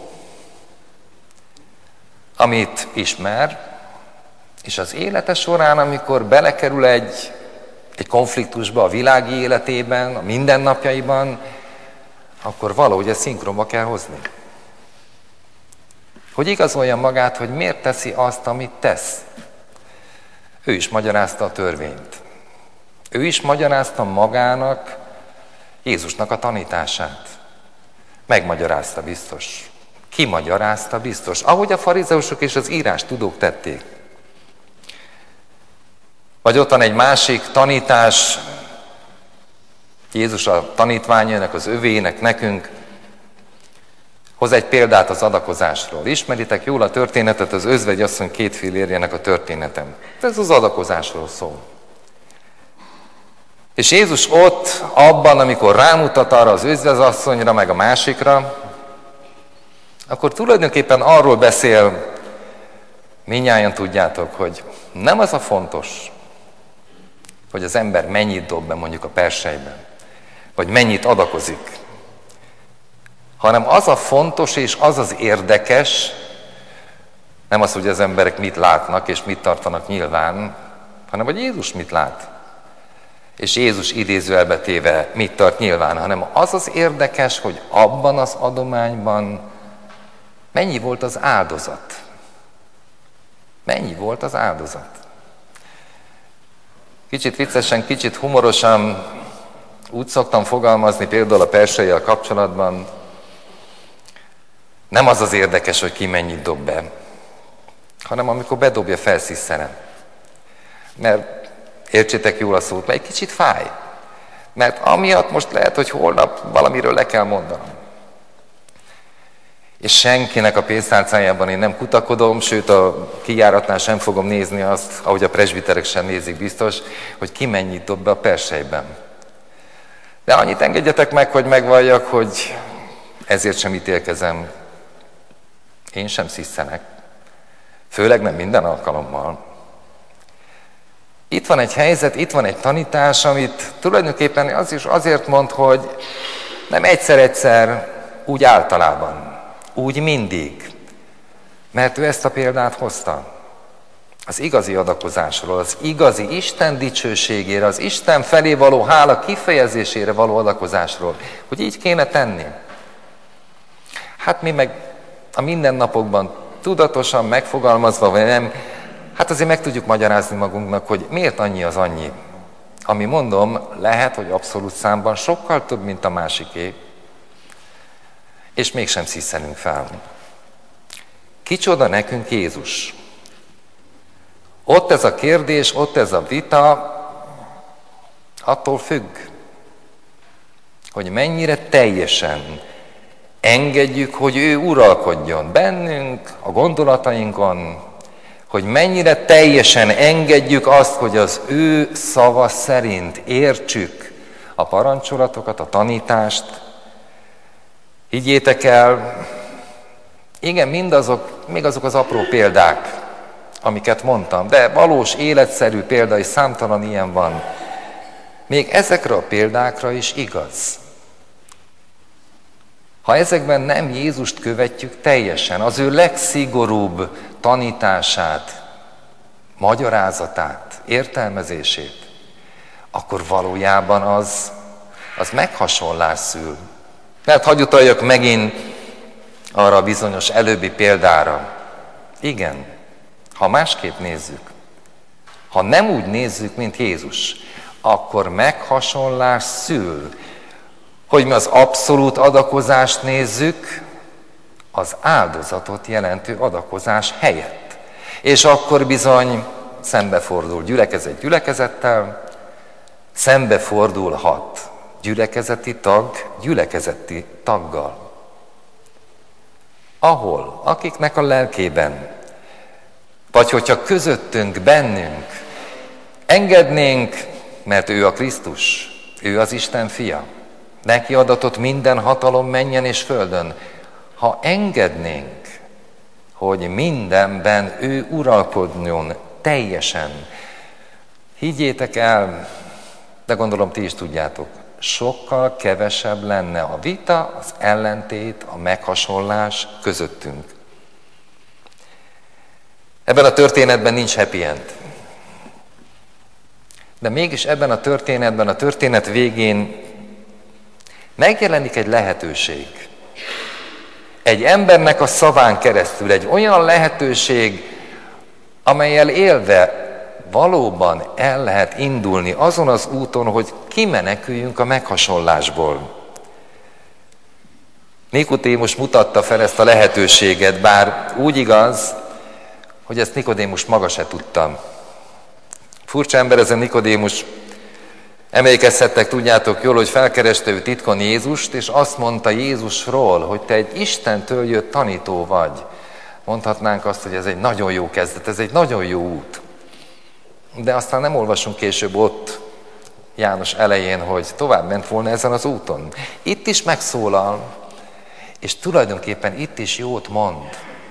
amit ismer, és az élete során, amikor belekerül egy konfliktusba a világi életében, a mindennapjaiban, akkor valahogy ezt szinkronba kell hozni. Hogy igazolja magát, hogy miért teszi azt, amit tesz. Ő is magyarázta a törvényt. Ő is magyarázta magának Jézusnak a tanítását. Megmagyarázta biztos. Kimagyarázta biztos. Ahogy a farizeusok és az írástudók tették. Vagy ott van egy másik tanítás, Jézus a tanítványainak, az övének, nekünk, hoz egy példát az adakozásról. Ismeritek jól a történetet, az özvegyasszony 2 fillérjének a történetem. Ez az adakozásról szól. És Jézus ott, abban, amikor rámutat arra az özvegyasszonyra, meg a másikra, akkor tulajdonképpen arról beszél, mindnyájan tudjátok, hogy nem az a fontos, hogy az ember mennyit dob be mondjuk a perselyben, vagy mennyit adakozik, hanem az a fontos és az az érdekes, nem az, hogy az emberek mit látnak és mit tartanak nyilván, hanem hogy Jézus mit lát. És Jézus idézőjelbe téve mit tart nyilván, hanem az az érdekes, hogy abban az adományban mennyi volt az áldozat. Mennyi volt az áldozat. Kicsit viccesen, kicsit humorosan úgy szoktam fogalmazni például a perselyjel kapcsolatban, nem az az érdekes, hogy ki mennyit dob be, hanem amikor bedobja, felszisszenem. Mert értsétek jól a szót, mert egy kicsit fáj. Mert amiatt most lehet, hogy holnap valamiről le kell mondanom. És senkinek a pénztárcájában én nem kutakodom, sőt a kijáratnál sem fogom nézni azt, ahogy a presbiterek sem nézik biztos, hogy ki mennyit dob be a perselyben. De annyit engedjetek meg, hogy megvalljak, hogy ezért sem ítélkezem. Én sem szisszenek. Főleg nem minden alkalommal. Itt van egy helyzet, itt van egy tanítás, amit tulajdonképpen az is azért mond, hogy nem egyszer-egyszer, úgy általában, úgy mindig. Mert ő ezt a példát hozta. Az igazi adakozásról, az igazi Isten dicsőségére, az Isten felé való hála kifejezésére való adakozásról. Hogy így kéne tenni. Hát mi meg a mindennapokban tudatosan megfogalmazva, vagy nem, hát azért meg tudjuk magyarázni magunknak, hogy miért annyi az annyi. Ami mondom, lehet, hogy abszolút számban sokkal több, mint a másiké, és mégsem sziszenünk fel. Kicsoda nekünk Jézus? Ott ez a kérdés, ott ez a vita, attól függ, hogy mennyire teljesen engedjük, hogy ő uralkodjon bennünk, a gondolatainkon, hogy mennyire teljesen engedjük azt, hogy az ő szava szerint értsük a parancsolatokat, a tanítást. Higgyétek el, igen, még azok az apró példák, amiket mondtam, de valós, életszerű példa is számtalan ilyen van. Még ezekre a példákra is igaz. Ha ezekben nem Jézust követjük teljesen, az ő legszigorúbb tanítását, magyarázatát, értelmezését, akkor valójában az meghasonlás szül. Mert hadd utaljak megint arra a bizonyos előbbi példára. Igen, ha másképp nézzük, ha nem úgy nézzük, mint Jézus, akkor meghasonlás szül, hogy mi az abszolút adakozást nézzük, az áldozatot jelentő adakozás helyett. És akkor bizony szembefordul gyülekezet gyülekezettel, szembefordulhat gyülekezeti tag gyülekezeti taggal. Ahol, akiknek a lelkében, vagy hogyha közöttünk, bennünk engednénk, mert ő a Krisztus, ő az Isten fia, neki adatott minden hatalom mennyen és földön, ha engednénk, hogy mindenben ő uralkodjon teljesen, Higgyétek el, de gondolom ti is tudjátok, sokkal kevesebb lenne a vita, az ellentét, a meghasonlás közöttünk. Ebben a történetben nincs happy end. De mégis ebben a történetben, a történet végén megjelenik egy lehetőség. Egy embernek a szaván keresztül egy olyan lehetőség, amellyel élve valóban el lehet indulni azon az úton, hogy kimeneküljünk a meghasonlásból. Nikodémus mutatta fel ezt a lehetőséget, bár úgy igaz, hogy ezt Nikodémus maga se tudta. Furcsa ember ez a Nikodémus. Emlékezhettek, tudjátok jól, hogy felkereste ő titkon Jézust, és azt mondta Jézusról, hogy te egy Istentől jött tanító vagy. Mondhatnánk azt, hogy ez egy nagyon jó kezdet, ez egy nagyon jó út. De aztán nem olvasunk később ott, János elején, hogy tovább ment volna ezen az úton. Itt is megszólal, és tulajdonképpen itt is jót mond.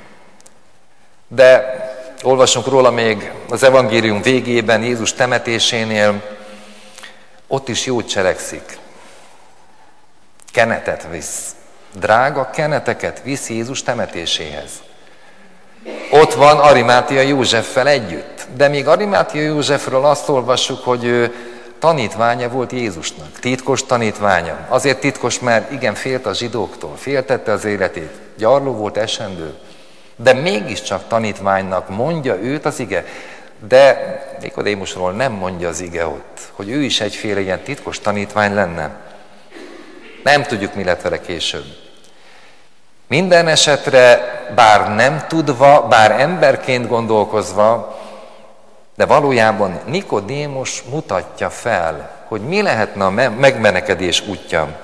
De olvasunk róla még az evangélium végében, Jézus temetésénél, ott is jót cselekszik. Kenetet visz. Drága keneteket visz Jézus temetéséhez. Ott van Arimátia Józseffel együtt. De még Arimátia Józsefről azt olvassuk, hogy ő tanítványa volt Jézusnak. Titkos tanítványa. Azért titkos, mert igen, félt a zsidóktól, féltette az életét. Gyarló volt, esendő. De mégiscsak tanítványnak mondja őt az ige. De Nikodémusról nem mondja az ige ott, hogy ő is egyféle ilyen titkos tanítvány lenne. Nem tudjuk, mi lett vele később. Minden esetre, bár nem tudva, bár emberként gondolkozva, de valójában Nikodémus mutatja fel, hogy mi lehetne a megmenekedés útja.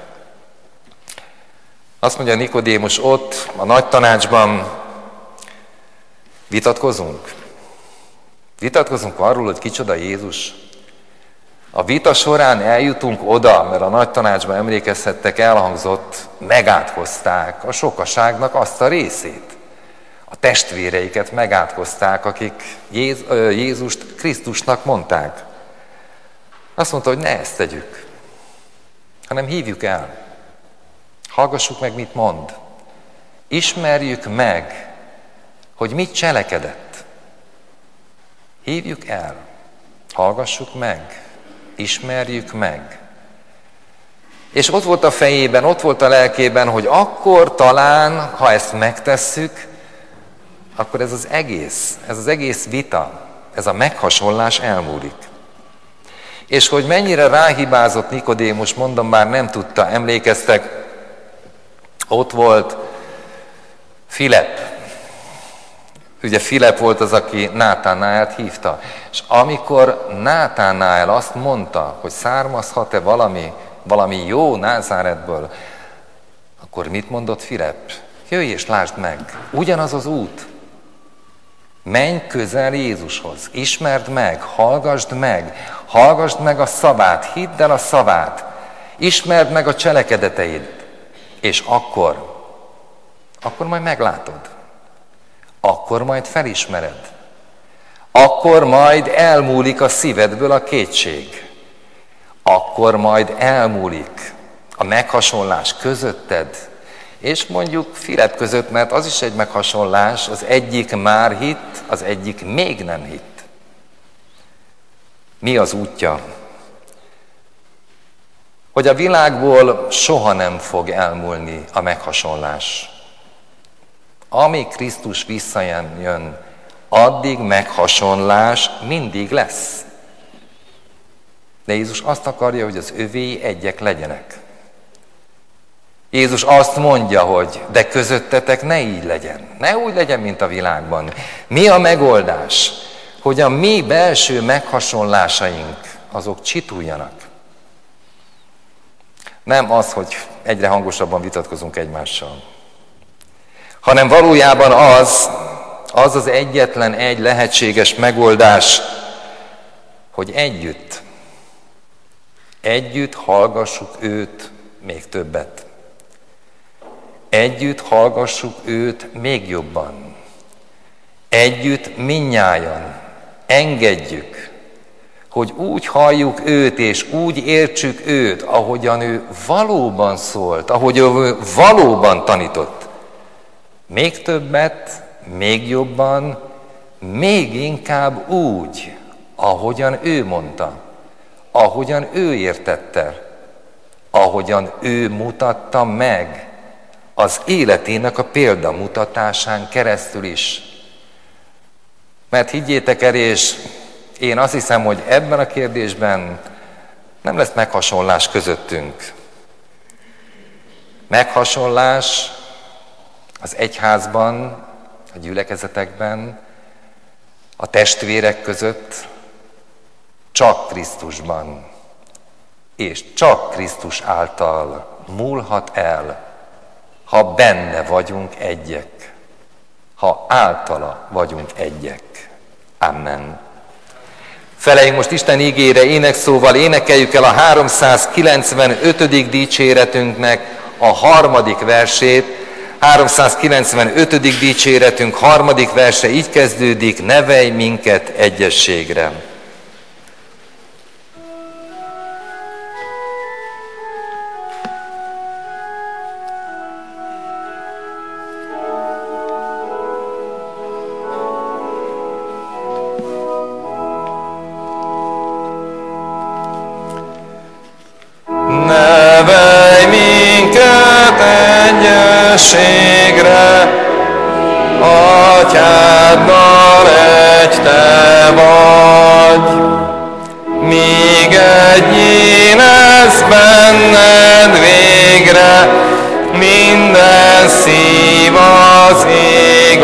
Azt mondja Nikodémus ott, a nagy tanácsban, vitatkozunk. Vitatkozunk arról, hogy kicsoda Jézus. A vita során eljutunk oda, mert a nagy tanácsban emlékezhettek, elhangzott, megátkozták a sokaságnak azt a részét. A testvéreiket megátkozták, akik Jézust Krisztusnak mondták. Azt mondta, hogy ne ezt tegyük, hanem hívjuk el. Hallgassuk meg, mit mond. Ismerjük meg, hogy mit cselekedett. Hívjuk el, hallgassuk meg, ismerjük meg. És ott volt a fejében, ott volt a lelkében, hogy akkor talán, ha ezt megtesszük, akkor ez az egész vita, ez a meghasonlás elmúlik. És hogy mennyire ráhibázott Nikodémus, mondom, bár nem tudta, emlékeztek, ott volt Filip. Ugye Filip volt az, aki Nátánáelt hívta. És amikor Nátánael azt mondta, hogy származhat-e valami jó Názáretből, akkor mit mondott Filip? Jöjj és lásd meg, ugyanaz az út. Menj közel Jézushoz, ismerd meg, hallgasd meg a szavát, hidd el a szavát, ismerd meg a cselekedeteit, és akkor majd meglátod. Akkor majd felismered. Akkor majd elmúlik a szívedből a kétség. Akkor majd elmúlik a meghasonlás közötted, és mondjuk Filip között, mert az is egy meghasonlás, az egyik már hitt, az egyik még nem hitt. Mi az útja? Hogy a világból soha nem fog elmúlni a meghasonlás. Amíg Krisztus visszajön, addig meghasonlás mindig lesz. De Jézus azt akarja, hogy az övéi egyek legyenek. Jézus azt mondja, hogy de közöttetek ne így legyen. Ne úgy legyen, mint a világban. Mi a megoldás? Hogy a mi belső meghasonlásaink, azok csituljanak. Nem az, hogy egyre hangosabban vitatkozunk egymással. Hanem valójában az egyetlen egy lehetséges megoldás, hogy együtt hallgassuk őt még többet. Együtt hallgassuk őt még jobban. Együtt mindnyájan engedjük, hogy úgy halljuk őt, és úgy értsük őt, ahogyan ő valóban szólt, ahogy ő valóban tanított. Még többet, még jobban, még inkább úgy, ahogyan ő mondta, ahogyan ő értette, ahogyan ő mutatta meg az életének a példamutatásán keresztül is. Mert higgyétek el, és én azt hiszem, hogy ebben a kérdésben nem lesz meghasonlás közöttünk. Meghasonlás az egyházban, a gyülekezetekben, a testvérek között csak Krisztusban, és csak Krisztus által múlhat el, ha benne vagyunk egyek, ha általa vagyunk egyek. Amen. Feleljünk most Isten ígére énekszóval, énekeljük el a 395. dicséretünknek a 3. versét. 395. dicséretünk 3. verse így kezdődik: nevelj minket egyességre. Nevelj minket egyességre, Atyáddal egy te vagy. Míg egyén lesz benned végre, minden szív az ég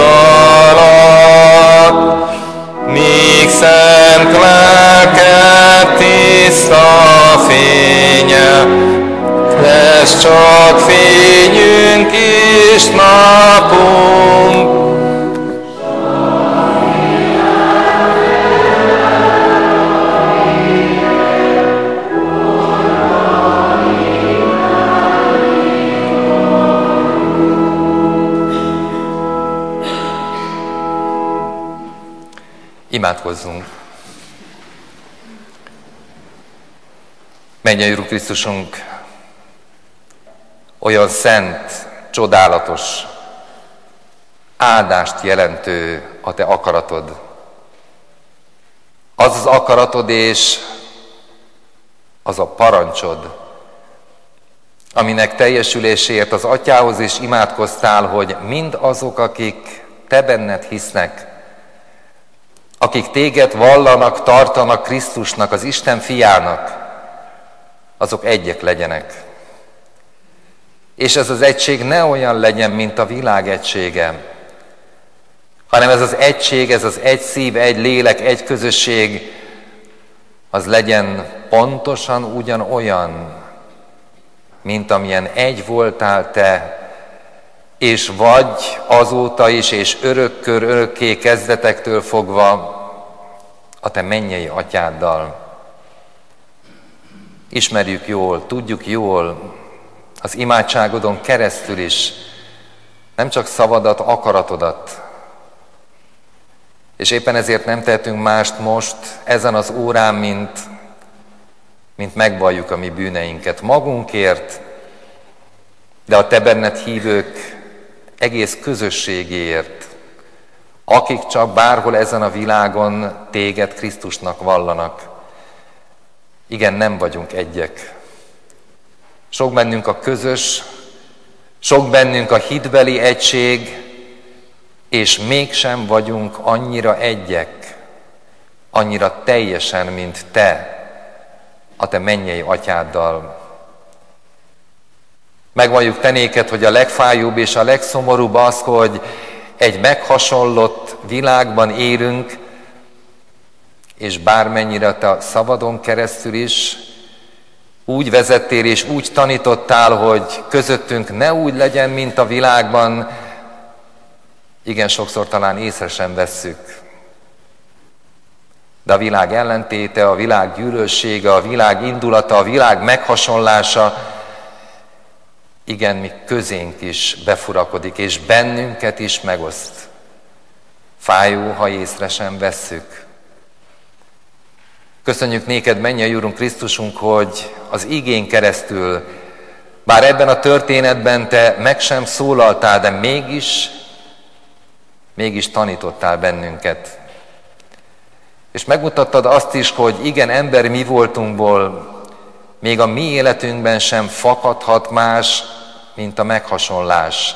alatt. Míg szent lelked tiszta fénye, lesz csak fényünk és napunk. Imádkozzunk! Mennyei Úr Krisztusunk, olyan szent, csodálatos, áldást jelentő a te akaratod. Az az akaratod és az a parancsod, aminek teljesüléséért az Atyához is imádkoztál, hogy mind azok, akik te benned hisznek, akik téged vallanak, tartanak Krisztusnak, az Isten fiának, azok egyek legyenek. És ez az egység ne olyan legyen, mint a világ egysége, hanem ez az egység, ez az egy szív, egy lélek, egy közösség, az legyen pontosan ugyanolyan, mint amilyen egy voltál te, és vagy azóta is, és örökkör, örökké kezdetektől fogva a te mennyei Atyáddal. Ismerjük jól, tudjuk jól, az imádságodon keresztül is, nem csak szavadat, akaratodat. És éppen ezért nem tehetünk mást most, ezen az órán, mint megvalljuk a mi bűneinket magunkért, de a te benned hívők egész közösségéért, akik csak bárhol ezen a világon téged Krisztusnak vallanak. Igen, nem vagyunk egyek. Sok bennünk a közös, sok bennünk a hitbeli egység, és mégsem vagyunk annyira egyek, annyira teljesen, mint te, a te mennyei Atyáddal. Megvalljuk te néked, hogy a legfájóbb és a legszomorúbb az, hogy egy meghasonlott világban élünk, és bármennyire te a szavadon keresztül is úgy vezettél és úgy tanítottál, hogy közöttünk ne úgy legyen, mint a világban, igen, sokszor talán észre sem vesszük. De a világ ellentéte, a világ gyűlölsége, a világ indulata, a világ meghasonlása, igen, mi közénk is befurakodik, és bennünket is megoszt. Fájó, ha észre sem vesszük. Köszönjük néked, mennyei Úrunk Krisztusunk, hogy az igén keresztül, bár ebben a történetben te meg sem szólaltál, de mégis tanítottál bennünket. És megmutattad azt is, hogy igen, emberi mi voltunkból, még a mi életünkben sem fakadhat más, mint a meghasonlás.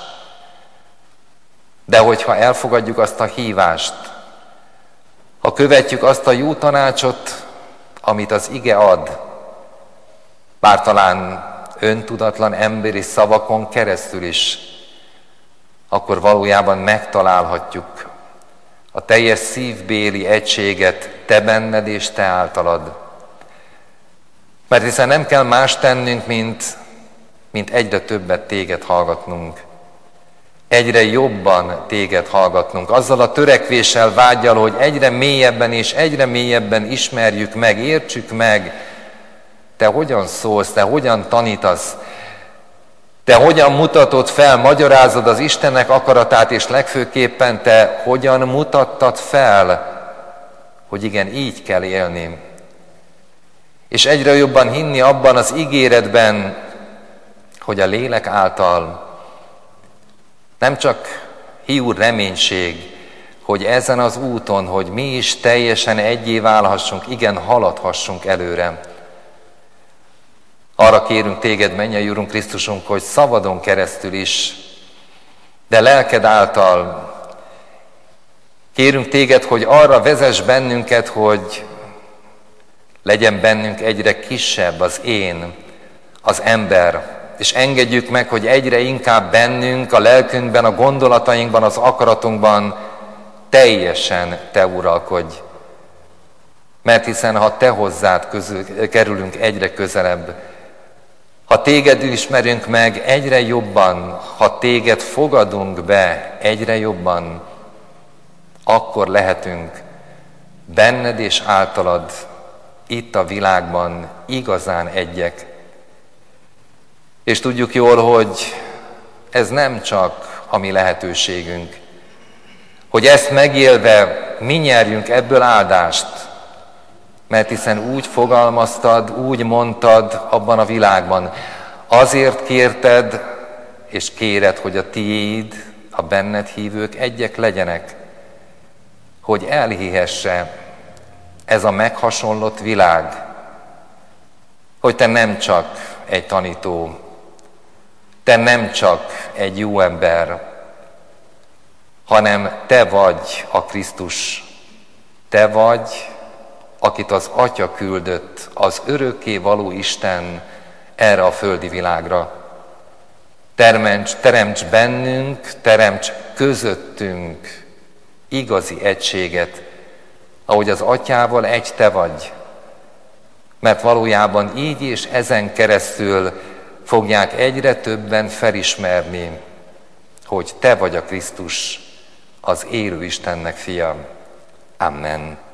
De hogyha elfogadjuk azt a hívást, ha követjük azt a jó tanácsot, amit az ige ad, bár talán öntudatlan emberi szavakon keresztül is, akkor valójában megtalálhatjuk a teljes szívbéli egységet te benned és te általad. Mert hiszen nem kell más tennünk, mint egyre többet téged hallgatnunk. Egyre jobban téged hallgatnunk, azzal a törekvéssel, vággyal, hogy egyre mélyebben és egyre mélyebben ismerjük meg, értsük meg, te hogyan szólsz, te hogyan tanítasz, te hogyan mutatod fel, magyarázod az Istennek akaratát, és legfőképpen te hogyan mutattad fel, hogy igen, így kell élni. És egyre jobban hinni abban az ígéretben, hogy a lélek által nem csak hiú reménység, hogy ezen az úton, hogy mi is teljesen egyé válhassunk, igen, haladhassunk előre. Arra kérünk téged, mennyei Úrunk Krisztusunk, hogy szavadon keresztül is, de lelked által kérünk téged, hogy arra vezess bennünket, hogy legyen bennünk egyre kisebb az én, az ember, és engedjük meg, hogy egyre inkább bennünk, a lelkünkben, a gondolatainkban, az akaratunkban teljesen te uralkodj. Mert hiszen ha te hozzád kerülünk egyre közelebb, ha téged ismerünk meg egyre jobban, ha téged fogadunk be egyre jobban, akkor lehetünk benned és általad itt a világban igazán egyek. És tudjuk jól, hogy ez nem csak a mi lehetőségünk, hogy ezt megélve mi nyerjünk ebből áldást, mert hiszen úgy fogalmaztad, úgy mondtad abban a világban, azért kérted és kéred, hogy a tiéd, a benned hívők egyek legyenek, hogy elhihesse ez a meghasonlott világ, hogy te nem csak egy tanító, te nem csak egy jó ember, hanem te vagy a Krisztus, te vagy, akit az Atya küldött, az örökké való Isten erre a földi világra. Teremts bennünk, teremts közöttünk igazi egységet, ahogy az Atyával egy te vagy. Mert valójában így és ezen keresztül fogják egyre többen felismerni, hogy te vagy a Krisztus, az élő Istennek fia. Amen.